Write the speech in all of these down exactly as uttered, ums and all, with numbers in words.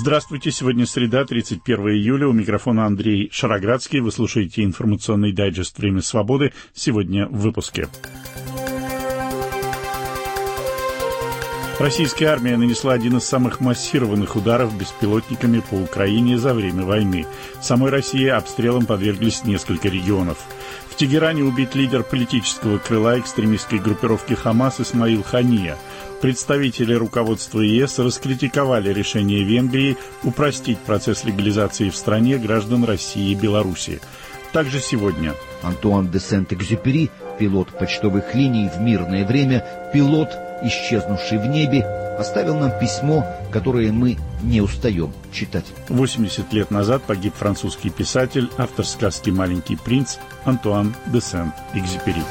Здравствуйте, сегодня среда, тридцать первое июля, у микрофона Андрей Шароградский. Вы слушаете информационный дайджест «Время свободы». Сегодня в выпуске. Российская армия нанесла один из самых массированных ударов беспилотниками по Украине за время войны. В самой России обстрелам подверглись несколько регионов. В Тегеране убит лидер политического крыла экстремистской группировки «Хамас» Исмаил Хания. Представители руководства ЕС раскритиковали решение Венгрии упростить процесс легализации в стране граждан России и Беларуси. Также сегодня Антуан де Сент-Экзюпери, пилот почтовых линий в мирное время, пилот, исчезнувший в небе, оставил нам письмо, которое мы не устаем читать. восемьдесят лет назад погиб французский писатель, автор сказки «Маленький принц» Антуан де Сент-Экзюпери.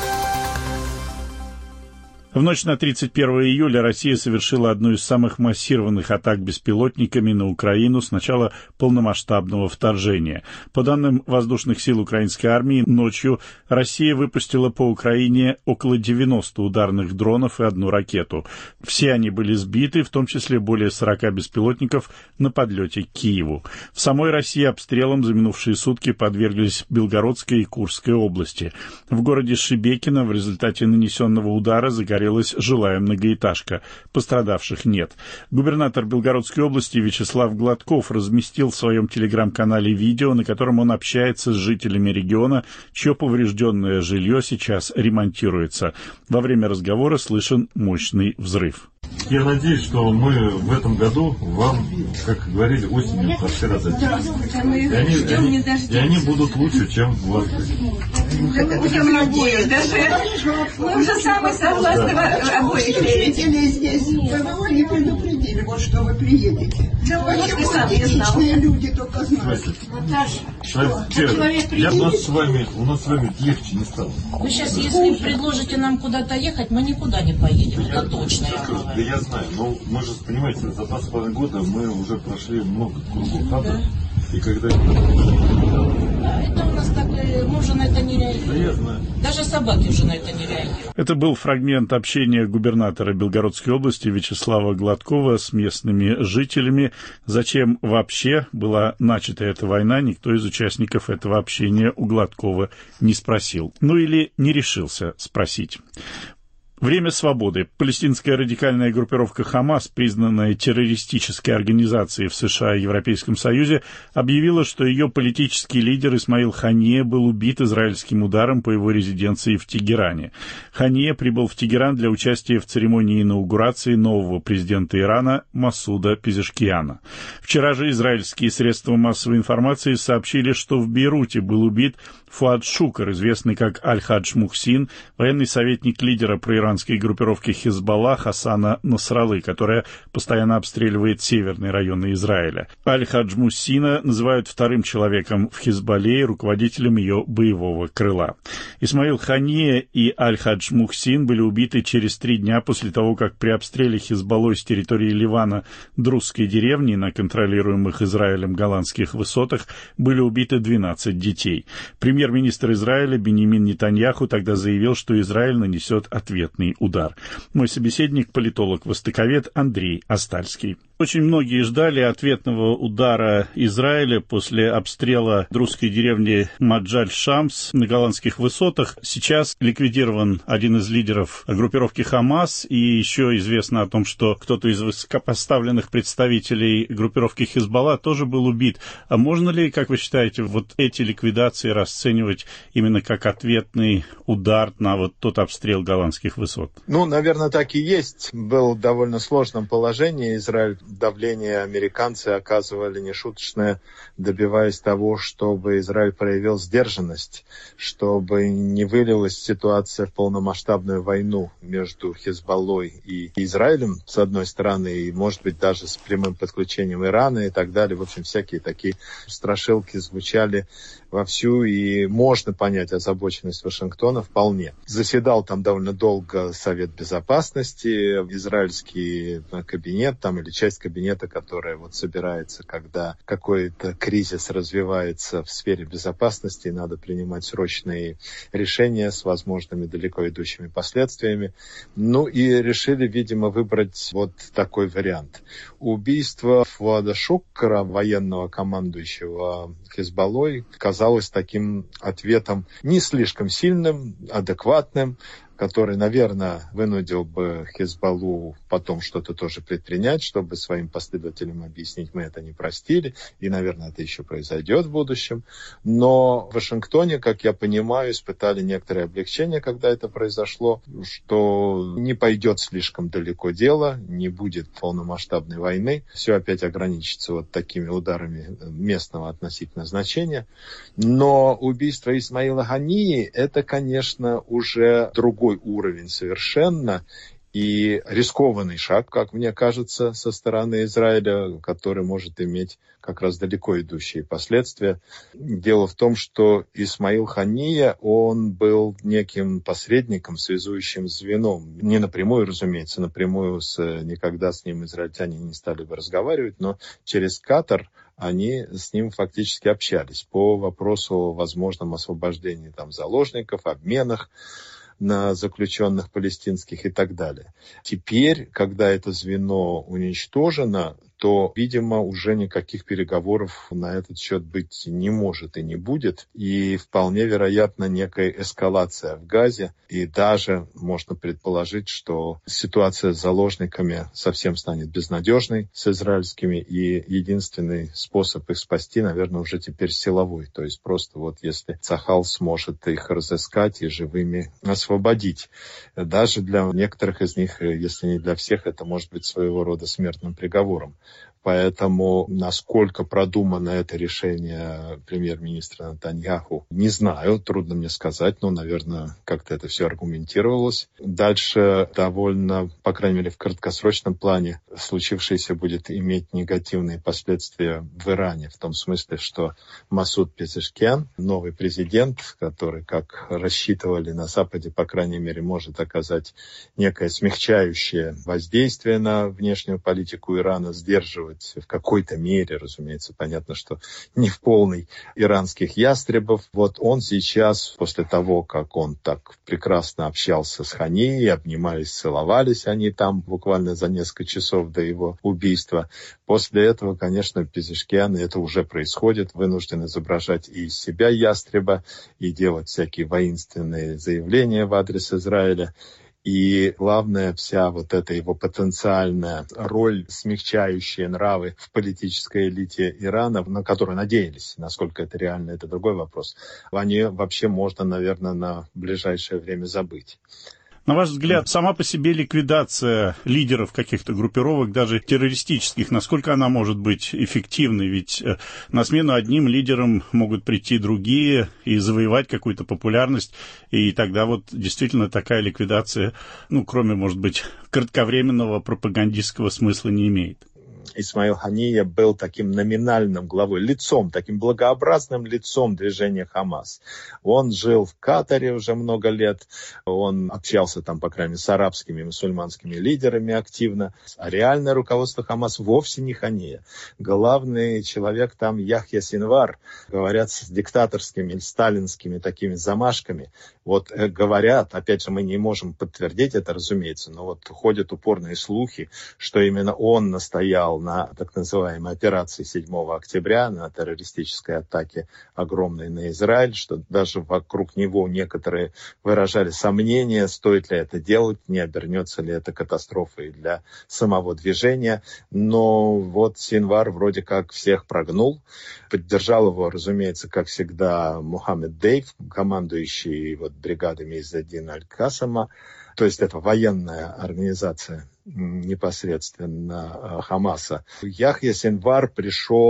В ночь на тридцать первое июля Россия совершила одну из самых массированных атак беспилотниками на Украину с начала полномасштабного вторжения. По данным воздушных сил украинской армии, ночью Россия выпустила по Украине около девяноста ударных дронов и одну ракету. Все они были сбиты, в том числе более сорока беспилотников на подлете к Киеву. В самой России обстрелам за минувшие сутки подверглись Белгородская и Курская области. В городе Шебекино в результате нанесенного удара загорелась жилая многоэтажка. Пострадавших нет. Губернатор Белгородской области Вячеслав Гладков разместил в своем телеграм-канале видео, на котором он общается с жителями региона, чье поврежденное жилье сейчас ремонтируется. Во время разговора слышен мощный взрыв. Я надеюсь, что мы в этом году вам, как говорили, осенью квартира дадим. И они, они, и они будут лучше, чем у вас. Будем надеяться. Даже мы уже самые согласны обоих верите. Здесь вы не предупредили, вот что вы приедете. Почему люди только знают? Я, у нас с вами, у нас с вами легче не стало. Вы сейчас, если предложите нам куда-то ехать, мы никуда не поедем. Я, это точно. Я да, да я знаю, но мы же, понимаете, за два с половиной года мы уже прошли много кругов, правда? Да. И когда... Да, это у нас так, мы уже на это не реагируем. Да я знаю. Даже собаки уже на это не реагируют. Это был фрагмент общения губернатора Белгородской области Вячеслава Гладкова с местными жителями. Зачем вообще была начата эта война, никто из участников этого общения у Гладкова не спросил. Ну или не решился спросить. Время свободы. Палестинская радикальная группировка «Хамас», признанная террористической организацией в США и Европейском Союзе, объявила, что ее политический лидер Исмаил Хания был убит израильским ударом по его резиденции в Тегеране. Хания прибыл в Тегеран для участия в церемонии инаугурации нового президента Ирана Масуда Пезешкиана. Вчера же израильские средства массовой информации сообщили, что в Бейруте был убит Фуад Шукр, известный как Аль-Хадж Мухсин, военный советник лидера проиранской группировки Хизбалла Хасана Насраллы, которая постоянно обстреливает северные районы Израиля. Аль-Хадж Мухсина называют вторым человеком в Хизбалле и руководителем ее боевого крыла. Исмаил Хания и Аль-Хадж Мухсин были убиты через три дня после того, как при обстреле Хизбаллой с территории Ливана Друзской деревни на контролируемых Израилем Голландских высотах были убиты двенадцать детей. Премьер-министр Израиля Биньямин Нетаньяху тогда заявил, что Израиль нанесет ответный удар. Мой собеседник — политолог-востоковед Андрей Астальский. Очень многие ждали ответного удара Израиля после обстрела друзской деревни Маджаль-Шамс на голландских высотах. Сейчас ликвидирован один из лидеров группировки «Хамас», и еще известно о том, что кто-то из высокопоставленных представителей группировки «Хизбалла» тоже был убит. А можно ли, как вы считаете, вот эти ликвидации расценивать именно как ответный удар на вот тот обстрел голландских высот? Ну, наверное, так и есть. Был в довольно сложном положении Израиль. Давление американцы оказывали нешуточное, добиваясь того, чтобы Израиль проявил сдержанность, чтобы не вылилась ситуация в полномасштабную войну между Хизбаллой и Израилем, с одной стороны, и, может быть, даже с прямым подключением Ирана и так далее. В общем, всякие такие страшилки звучали вовсю, и можно понять озабоченность Вашингтона вполне. Заседал там довольно долго Совет Безопасности, израильский кабинет там или часть спецкабинета, которое вот собирается, когда какой-то кризис развивается в сфере безопасности, надо принимать срочные решения с возможными далеко идущими последствиями. Ну и решили, видимо, выбрать вот такой вариант. Убийство Фуада Шукра, военного командующего Хизбаллой, казалось таким ответом не слишком сильным, адекватным, который, наверное, вынудил бы Хизбаллу потом что-то тоже предпринять, чтобы своим последователям объяснить, мы это не простили, и, наверное, это еще произойдет в будущем. Но в Вашингтоне, как я понимаю, испытали некоторое облегчение, когда это произошло, что не пойдет слишком далеко дело, не будет полномасштабной войны, все опять ограничится вот такими ударами местного относительно значения. Но убийство Исмаила Гании – это, конечно, уже другой уровень совершенно и рискованный шаг, как мне кажется, со стороны Израиля, который может иметь как раз далеко идущие последствия. Дело в том, что Исмаил Хания, он был неким посредником, связующим звеном. Не напрямую, разумеется, напрямую с, никогда с ним израильтяне не стали бы разговаривать, но через Катар они с ним фактически общались по вопросу о возможном освобождении там, заложников, обменах на заключенных палестинских и так далее. Теперь, когда это звено уничтожено, то, видимо, уже никаких переговоров на этот счет быть не может и не будет. И вполне вероятно некая эскалация в Газе. И даже можно предположить, что ситуация с заложниками совсем станет безнадежной с израильскими. И единственный способ их спасти, наверное, уже теперь силовой. То есть просто вот если Цахал сможет их разыскать и живыми освободить. Даже для некоторых из них, если не для всех, это может быть своего рода смертным приговором. Поэтому насколько продумано это решение премьер-министра Нетаньяху, не знаю, трудно мне сказать, но, наверное, как-то это все аргументировалось. Дальше довольно, по крайней мере, в краткосрочном плане случившееся будет иметь негативные последствия в Иране, в том смысле, что Масуд Пезешкиан, новый президент, который, как рассчитывали на Западе, по крайней мере, может оказать некое смягчающее воздействие на внешнюю политику Ирана, сдерживать в какой-то мере, разумеется, понятно, что не в полной, иранских ястребов. Вот он сейчас, после того, как он так прекрасно общался с Ханией, обнимались, целовались они там буквально за несколько часов до его убийства, после этого, конечно, Пезешкиан, и это уже происходит, вынужден изображать и из себя ястреба, и делать всякие воинственные заявления в адрес Израиля. И главное, вся вот эта его потенциальная роль, смягчающая нравы в политической элите Ирана, на которую надеялись, насколько это реально, это другой вопрос, о ней вообще можно, наверное, на ближайшее время забыть. На ваш взгляд, сама по себе ликвидация лидеров каких-то группировок, даже террористических, насколько она может быть эффективной? Ведь на смену одним лидерам могут прийти другие и завоевать какую-то популярность, и тогда вот действительно такая ликвидация, ну, кроме, может быть, кратковременного пропагандистского смысла не имеет. Исмаил Хания был таким номинальным главой, лицом, таким благообразным лицом движения Хамас. Он жил в Катаре уже много лет, он общался там, по крайней мере, с арабскими мусульманскими лидерами активно. А реальное руководство Хамас вовсе не Хания. Главный человек там Яхья Синвар, говорят, с диктаторскими, сталинскими такими замашками. Вот э, говорят, опять же, мы не можем подтвердить это, разумеется, но вот ходят упорные слухи, что именно он настоял на так называемой операции седьмого октября, на террористической атаке огромной на Израиль, что даже вокруг него некоторые выражали сомнения, стоит ли это делать, не обернется ли это катастрофой для самого движения. Но вот Синвар вроде как всех прогнул. Поддержал его, разумеется, как всегда, Мухаммед Дейв, командующий вот бригадами Иззаддина Аль-Касама. То есть это военная организация непосредственно Хамаса. Яхья Синвар пришел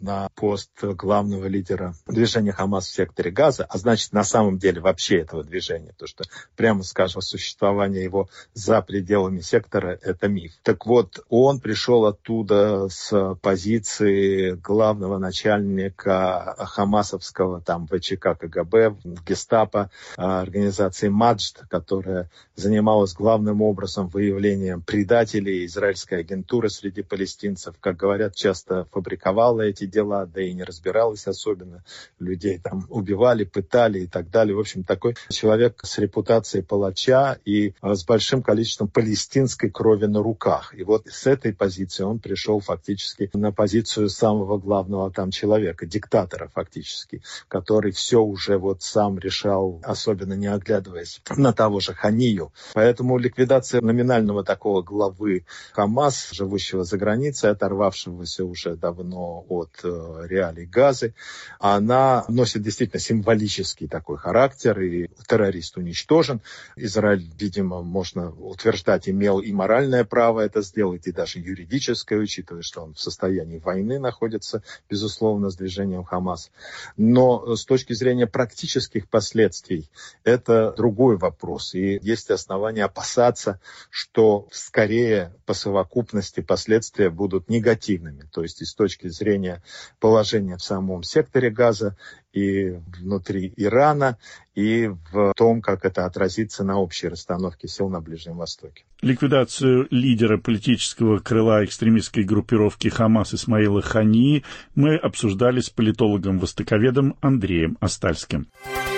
на пост главного лидера движения Хамас в секторе Газа, а значит, на самом деле вообще этого движения, потому что, прямо скажем, существование его за пределами сектора – это миф. Так вот, он пришел оттуда с позиции главного начальника хамасовского там ВЧК КГБ, гестапо, организации Маджд, которая занималась главным образом выявлением предателей израильской агентуры среди палестинцев. Как говорят, часто фабриковала эти дела, да и не разбиралась особенно. Людей там убивали, пытали и так далее. В общем, такой человек с репутацией палача и с большим количеством палестинской крови на руках. И вот с этой позиции он пришел фактически на позицию самого главного там человека, диктатора фактически, который все уже вот сам решал, особенно не оглядываясь на того же Ханию. Поэтому ликвидация номинального такого главы Хамас, живущего за границей, оторвавшегося уже давно от э, реалий Газы, она носит действительно символический такой характер, и террорист уничтожен. Израиль, видимо, можно утверждать, имел и моральное право это сделать, и даже юридическое, учитывая, что он в состоянии войны находится, безусловно, с движением Хамас. Но с точки зрения практических последствий, это другой вопрос. И есть основания опасаться, что скорее по совокупности последствия будут негативными. То есть и с точки зрения положения в самом секторе Газа, и внутри Ирана, и в том, как это отразится на общей расстановке сил на Ближнем Востоке. Ликвидацию лидера политического крыла экстремистской группировки Хамас Исмаила Хании мы обсуждали с политологом-востоковедом Андреем Остальским.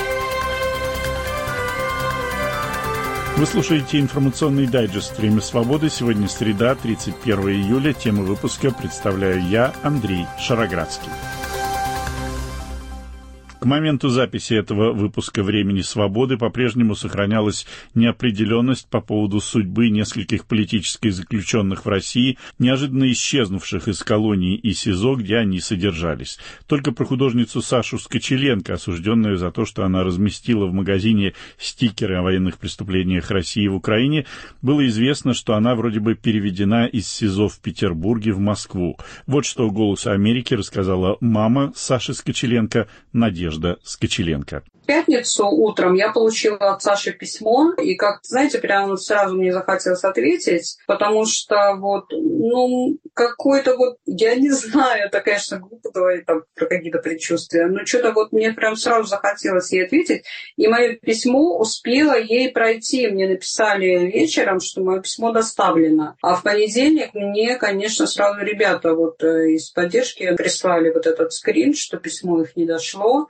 Вы слушаете информационный дайджест «Время свободы». Сегодня среда, тридцать первого июля. Тему выпуска представляю я, Андрей Шароградский. К моменту записи этого выпуска «Времени свободы» по-прежнему сохранялась неопределенность по поводу судьбы нескольких политических заключенных в России, неожиданно исчезнувших из колонии и СИЗО, где они содержались. Только про художницу Сашу Скочеленко, осужденную за то, что она разместила в магазине стикеры о военных преступлениях России в Украине, было известно, что она вроде бы переведена из СИЗО в Петербурге в Москву. Вот что «Голосу Америки» рассказала мама Саши Скочеленко, Надежда Скочеленко. В пятницу утром я получила от Саши письмо, и, как знаете, прямо сразу мне захотелось ответить, потому что вот, ну, какой-то вот, я не знаю, это, конечно, глупо говорить там про какие-то предчувствия, но что-то вот мне прям сразу захотелось ей ответить, и мое письмо успело ей пройти. Мне написали вечером, что мое письмо доставлено, а в понедельник мне, конечно, сразу ребята вот из поддержки прислали вот этот скрин, что письмо их не дошло.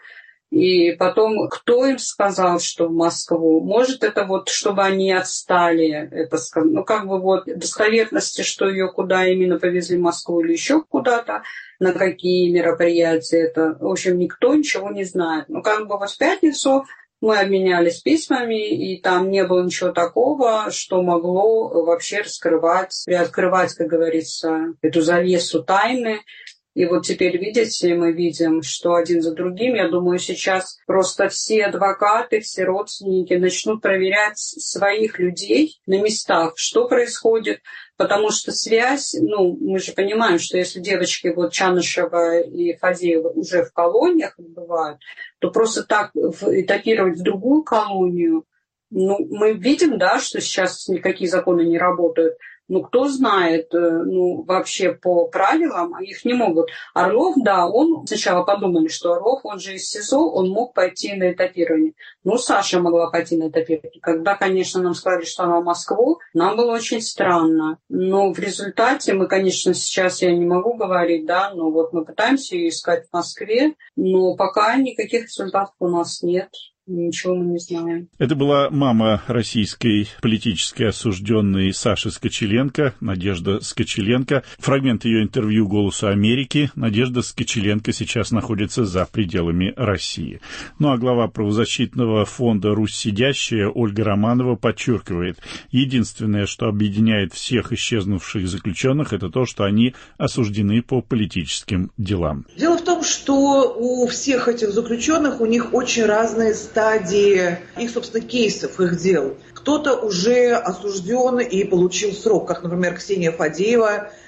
И потом, кто им сказал, что в Москву? Может, это вот, чтобы они отстали, это, ну, как бы вот достоверности, что ее куда именно повезли в Москву или еще куда-то, на какие мероприятия, это, в общем, никто ничего не знает. Ну, как бы вот в пятницу мы обменялись письмами, и там не было ничего такого, что могло вообще раскрывать, приоткрывать, как говорится, эту завесу тайны. И вот теперь, видите, мы видим, что один за другим, я думаю, сейчас просто все адвокаты, все родственники начнут проверять своих людей на местах, что происходит, потому что связь, ну, мы же понимаем, что если девочки вот Чанышева и Фадеева уже в колониях бывают, то просто так этапировать в другую колонию, ну, мы видим, да, что сейчас никакие законы не работают. Ну, кто знает, ну, вообще по правилам, их не могут. Орлов, да, он, сначала подумали, что Орлов, он же из СИЗО, он мог пойти на этапирование. Ну, Саша могла пойти на этапирование. Когда, конечно, нам сказали, что она в Москву, нам было очень странно. Но в результате мы, конечно, сейчас я не могу говорить, да, но вот мы пытаемся ее искать в Москве, но пока никаких результатов у нас нет. Ничего мы не знаем. Это была мама российской политической осужденной Саши Скочеленко, Надежда Скочеленко. Фрагмент ее интервью «Голосу Америки». Надежда Скочеленко сейчас находится за пределами России. Ну а глава правозащитного фонда «Русь сидящая» Ольга Романова подчеркивает, единственное, что объединяет всех исчезнувших заключенных, это то, что они осуждены по политическим делам. Дело в том, что у всех этих заключенных у них очень разные стадии их, собственно, кейсов, их дел. Кто-то уже осужден и получил срок, как, например, Ксения Фадеева,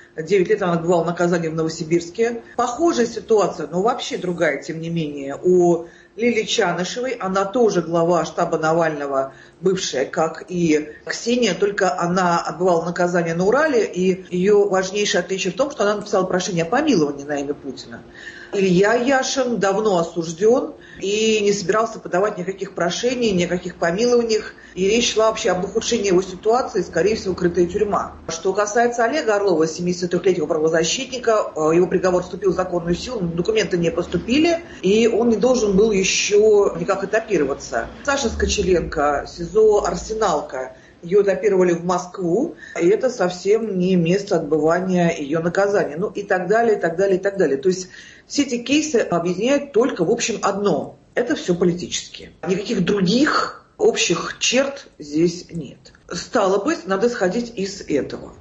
девять лет она отбывала наказание в Новосибирске. Похожая ситуация, но вообще другая, тем не менее. У Лилии Чанышевой, она тоже глава штаба Навального, бывшая, как и Ксения, только она отбывала наказание на Урале, и ее важнейшее отличие в том, что она написала прошение о помиловании на имя Путина. Илья Яшин давно осужден и не собирался подавать никаких прошений, никаких помилований. И речь шла вообще об ухудшении его ситуации, скорее всего, крытая тюрьма. Что касается Олега Орлова, семидесятитрёхлетнего правозащитника, его приговор вступил в законную силу, документы не поступили, и он не должен был еще никак этапироваться. Саша Скочеленко, СИЗО «Арсеналка». Ее этапировали в Москву, и это совсем не место отбывания ее наказания. Ну и так далее, и так далее, и так далее. То есть все эти кейсы объединяют только, в общем, одно. Это все политические. Никаких других общих черт здесь нет. Стало быть, надо исходить из этого.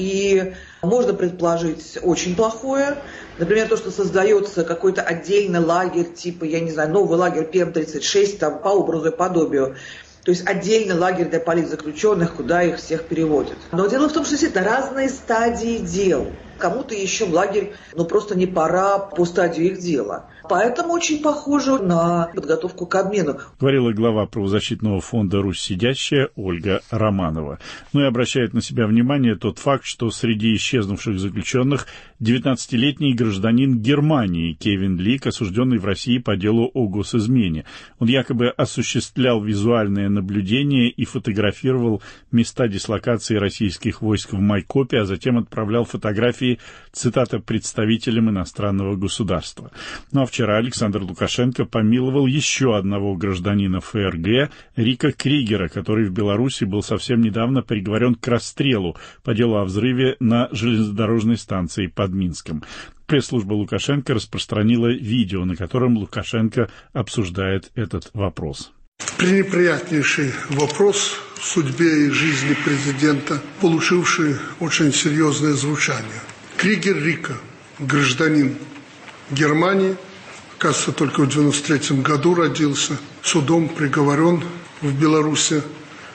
И можно предположить очень плохое. Например, то, что создается какой-то отдельный лагерь, типа, я не знаю, новый лагерь Пи Эм тридцать шесть, там, по образу и подобию. То есть отдельный лагерь для политзаключенных, куда их всех переводят. Но дело в том, что это разные стадии дел. Кому-то еще в лагерь, ну, просто не пора по стадии их дела. Поэтому очень похоже на подготовку к обмену. Говорила глава правозащитного фонда «Русь сидящая» Ольга Романова. Ну и обращает на себя внимание тот факт, что среди исчезнувших заключенных девятнадцатилетний гражданин Германии Кевин Лик, осужденный в России по делу о госизмене. Он якобы осуществлял визуальное наблюдение и фотографировал места дислокации российских войск в Майкопе, а затем отправлял фотографии, цитата, представителям иностранного государства. Ну а вчера Александр Лукашенко помиловал еще одного гражданина Эф Эр Гэ, Рика Кригера, который в Беларуси был совсем недавно приговорен к расстрелу по делу о взрыве на железнодорожной станции под Минском. Пресс-служба Лукашенко распространила видео, на котором Лукашенко обсуждает этот вопрос. Пренеприятнейший вопрос в судьбе и жизни президента, получивший очень серьезное звучание. Кригер Рика, гражданин Германии, кажется, только в девяносто третьем году родился, судом приговорен в Беларуси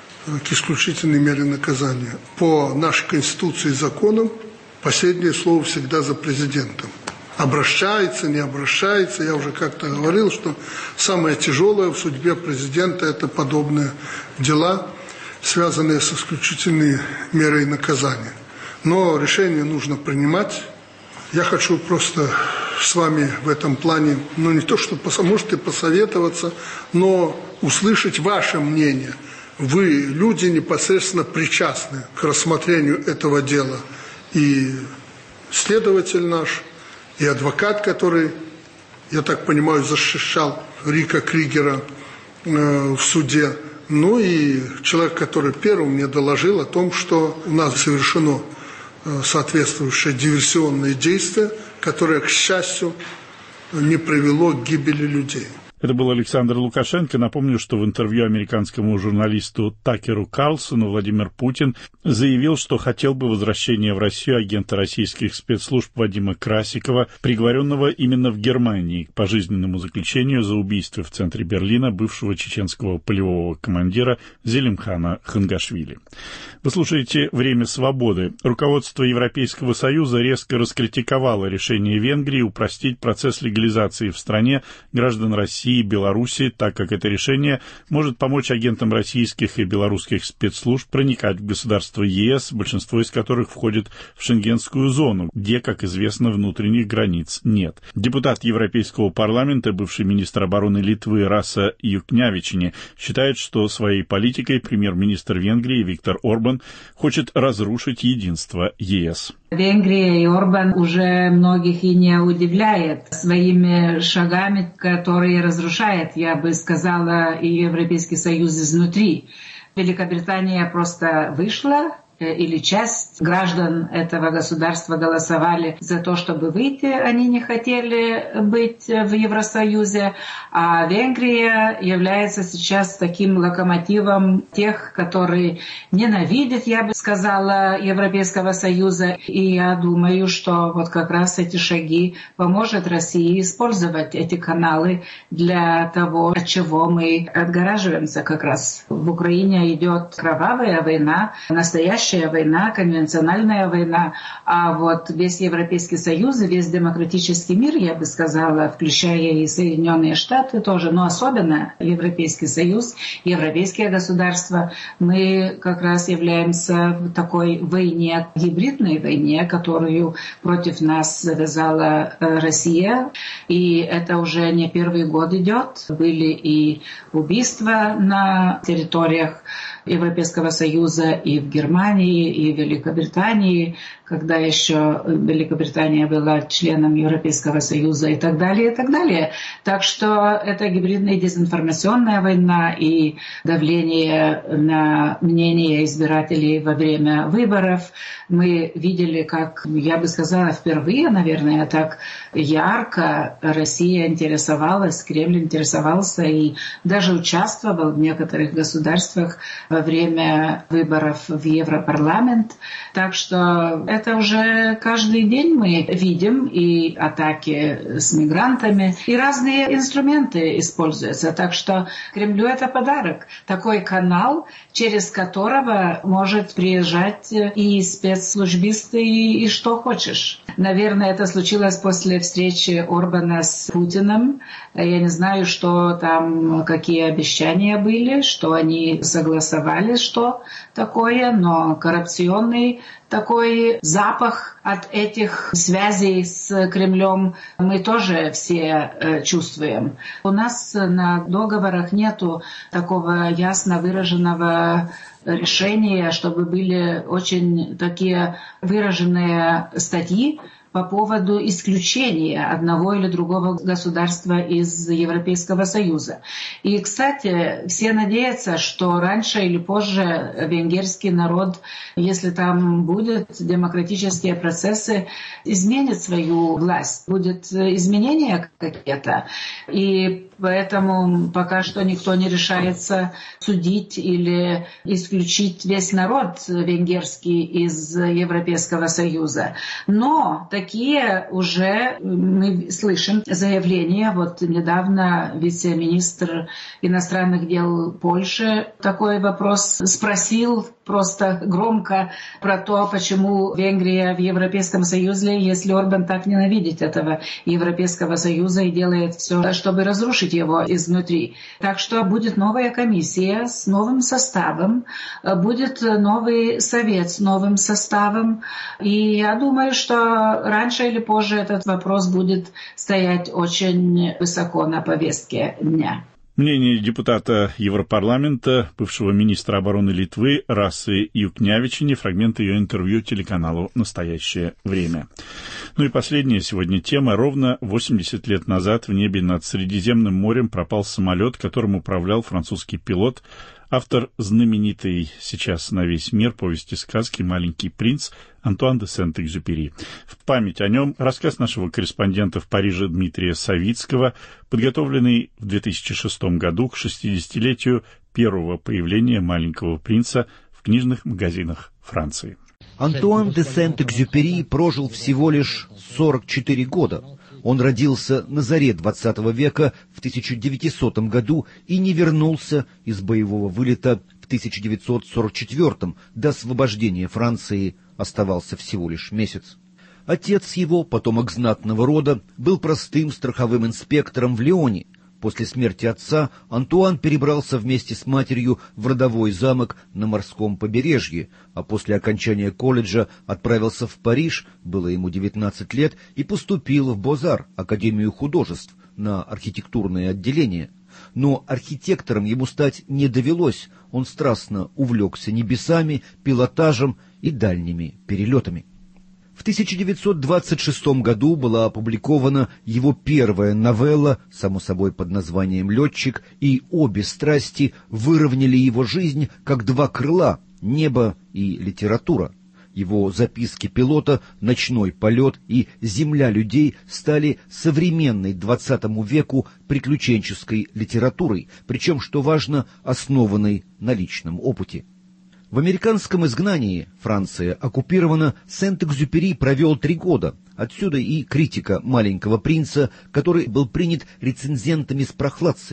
к исключительной мере наказания. По нашей Конституции и законам последнее слово всегда за президентом. Обращается, не обращается. Я уже как-то говорил, что самое тяжелое в судьбе президента – это подобные дела, связанные с исключительной мерой наказания. Но решение нужно принимать. Я хочу просто с вами в этом плане, ну не то, что может и посоветоваться, но услышать ваше мнение. Вы, люди, непосредственно причастны к рассмотрению этого дела. И следователь наш, и адвокат, который, я так понимаю, защищал Рика Кригера э, в суде. Ну и человек, который первым мне доложил о том, что у нас совершено э, соответствующее диверсионное действие, которое, к счастью, не привело к гибели людей. Это был Александр Лукашенко. Напомню, что в интервью американскому журналисту Такеру Карлсону Владимир Путин заявил, что хотел бы возвращения в Россию агента российских спецслужб Вадима Красикова, приговоренного именно в Германии к пожизненному заключению за убийство в центре Берлина бывшего чеченского полевого командира Зелимхана Хангашвили. Вы слушаете «Время свободы». Руководство Европейского Союза резко раскритиковало решение Венгрии упростить процесс легализации в стране граждан России и Беларуси, так как это решение может помочь агентам российских и белорусских спецслужб проникать в государства Е ЭС, большинство из которых входит в шенгенскую зону, где, как известно, внутренних границ нет. Депутат Европейского парламента, бывший министр обороны Литвы Раса Юкнявичини, считает, что своей политикой премьер-министр Венгрии Виктор Орбан хочет разрушить единство Е Эс. Венгрия и Орбан уже многих и не удивляет своими шагами, которые разрушают, я бы сказала, и Европейский Союз изнутри. Великобритания просто вышла, или часть граждан этого государства голосовали за то, чтобы выйти. Они не хотели быть в Евросоюзе. А Венгрия является сейчас таким локомотивом тех, которые ненавидят, я бы сказала, Европейского Союза. И я думаю, что вот как раз эти шаги поможет России использовать эти каналы для того, от чего мы отгораживаемся как раз. В Украине идет кровавая война, настоящая настоящая война, конвенциональная война, а вот весь Европейский Союз и весь демократический мир, я бы сказала, включая и Соединенные Штаты тоже, но особенно Европейский Союз, европейские государства, мы как раз являемся в такой войне, гибридной войне, которую против нас завязала Россия. И это уже не первый год идет. Были и убийства на территориях Европейского Союза и в Германии, и в Великобритании, когда еще Великобритания была членом Европейского Союза и так далее, и так далее. Так что это гибридная дезинформационная война и давление на мнение избирателей во время выборов. Мы видели, как, я бы сказала, впервые, наверное, так ярко Россия интересовалась, Кремль интересовался и даже участвовал в некоторых государствах во время выборов в Европарламент. Так что это уже каждый день мы видим и атаки с мигрантами, и разные инструменты используются. Так что Кремлю это подарок. Такой канал, через которого может приезжать и спецслужбисты, и, и что хочешь. Наверное, это случилось после встречи Орбана с Путиным. Я не знаю, что там, какие обещания были, что они согласовали, что такое, но коррупционный такой запах от этих связей с Кремлем мы тоже все э, чувствуем. У нас на договорах нету такого ясно выраженного решения, чтобы были очень такие выраженные статьи по поводу исключения одного или другого государства из Европейского Союза. И, кстати, все надеются, что раньше или позже венгерский народ, если там будут демократические процессы, изменит свою власть, будет изменения какие-то. И поэтому пока что никто не решается судить или исключить весь народ венгерский из Европейского Союза. Но такие уже мы слышим заявления. Вот недавно вице-министр иностранных дел Польши такой вопрос спросил просто громко про то, почему Венгрия в Европейском Союзе, если Орбан так ненавидит этого Европейского Союза и делает все, чтобы разрушить его изнутри. Так что будет новая комиссия с новым составом, будет новый совет с новым составом. И я думаю, что раньше или позже этот вопрос будет стоять очень высоко на повестке дня. Мнение депутата Европарламента, бывшего министра обороны Литвы Расы Юкнявичини, фрагмент ее интервью телеканалу «Настоящее время». Ну и последняя сегодня тема. Ровно восемьдесят лет назад в небе над Средиземным морем пропал самолет, которым управлял французский пилот, автор знаменитой сейчас на весь мир повести сказки «Маленький принц» Антуан де Сент-Экзюпери. В память о нем рассказ нашего корреспондента в Париже Дмитрия Савицкого, подготовленный в две тысячи шестом году к шестидесятилетию первого появления «Маленького принца» в книжных магазинах Франции. Антуан де Сент-Экзюпери прожил всего лишь сорок четыре года. Он родился на заре двадцатого века в тысяча девятисотом году и не вернулся из боевого вылета в тысяча девятьсот сорок четвёртом. До освобождения Франции оставался всего лишь месяц. Отец его, потомок знатного рода, был простым страховым инспектором в Лионе. После смерти отца Антуан перебрался вместе с матерью в родовой замок на морском побережье, а после окончания колледжа отправился в Париж, было ему девятнадцать лет, и поступил в Бозар, Академию художеств, на архитектурное отделение. Но архитектором ему стать не довелось, он страстно увлекся небесами, пилотажем и дальними перелетами. В тысяча девятьсот двадцать шестом году была опубликована его первая новелла, само собой под названием «Летчик», и обе страсти выровняли его жизнь как два крыла — небо и литература. Его записки пилота, ночной полет и земля людей стали современной двадцатому веку приключенческой литературой, причем, что важно, основанной на личном опыте. В американском изгнании, Франция оккупирована, Сент-Экзюпери провел три года. Отсюда и критика «Маленького принца», который был принят рецензентами с прохладцей.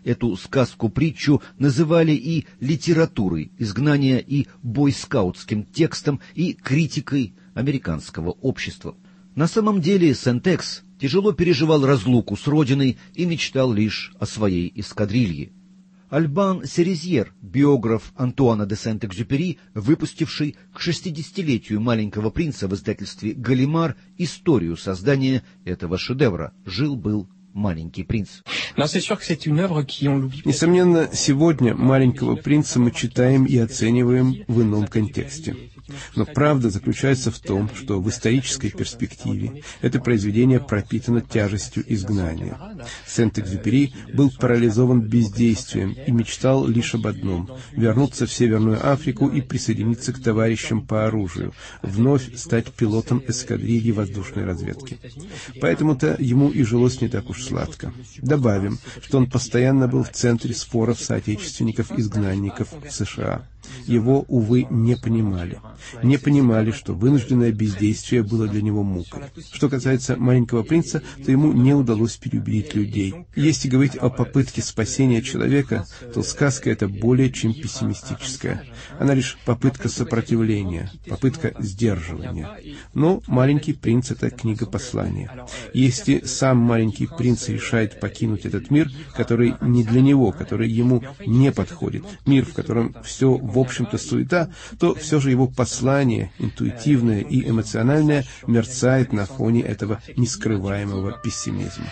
Эту сказку-притчу называли и литературой изгнания, и бойскаутским текстом, и критикой американского общества. На самом деле Сент-Экс тяжело переживал разлуку с родиной и мечтал лишь о своей эскадрилье. Альбан Серезьер, биограф Антуана де Сент-Экзюпери, выпустивший к шестидесятилетию «Маленького принца» в издательстве «Галимар» историю создания этого шедевра «Жил-был маленький принц». Несомненно, сегодня «Маленького принца» мы читаем и оцениваем в ином контексте. Но правда заключается в том, что в исторической перспективе это произведение пропитано тяжестью изгнания. Сент-Экзюпери был парализован бездействием и мечтал лишь об одном — вернуться в Северную Африку и присоединиться к товарищам по оружию, вновь стать пилотом эскадрильи воздушной разведки. Поэтому-то ему и жилось не так уж сладко. Добавим, что он постоянно был в центре споров соотечественников-изгнанников в США. Его, увы, не понимали. Не понимали, что вынужденное бездействие было для него мукой. Что касается «Маленького принца», то ему не удалось переубедить людей. Если говорить о попытке спасения человека, то сказка эта более чем пессимистическая. Она лишь попытка сопротивления, попытка сдерживания. Но «Маленький принц» — это книга послания. Если сам «Маленький принц» решает покинуть этот мир, который не для него, который ему не подходит, мир, в котором все в общем-то суета, то все же его послание, интуитивное и эмоциональное, мерцает на фоне этого нескрываемого пессимизма.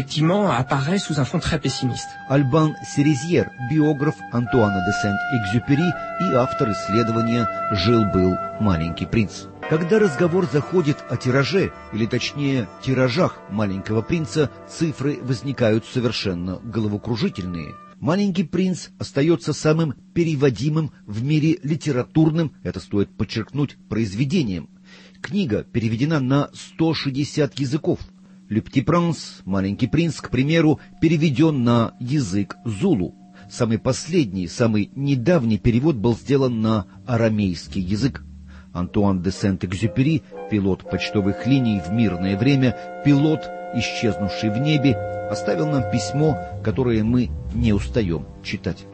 Альбан Серезьер, биограф Антуана де Сент-Экзюпери и автор исследования «Жил-был маленький принц». Когда разговор заходит о тираже, или точнее тиражах «Маленького принца», цифры возникают совершенно головокружительные. «Маленький принц» остается самым переводимым в мире литературным, это стоит подчеркнуть, произведением. Книга переведена на сто шестьдесят языков. «Le Petit Prince», «Маленький принц», к примеру, переведен на язык зулу. Самый последний, самый недавний перевод был сделан на арамейский язык. Антуан де Сент-Экзюпери, пилот почтовых линий в мирное время, пилот, исчезнувший в небе, оставил нам письмо, которое мы не устаем читать.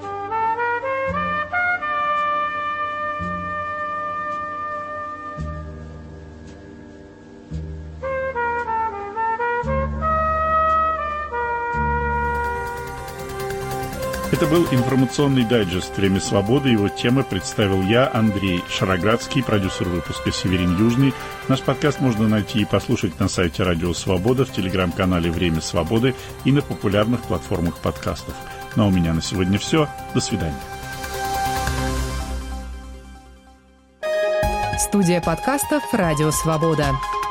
Это был информационный дайджест «Время свободы». Его темы представил я, Андрей Шароградский, продюсер выпуска «Северин Южный». Наш подкаст можно найти и послушать на сайте Радио Свобода, в телеграм-канале «Время свободы» и на популярных платформах подкастов. Ну а у меня на сегодня все. До свидания. Студия подкастов «Радио Свобода».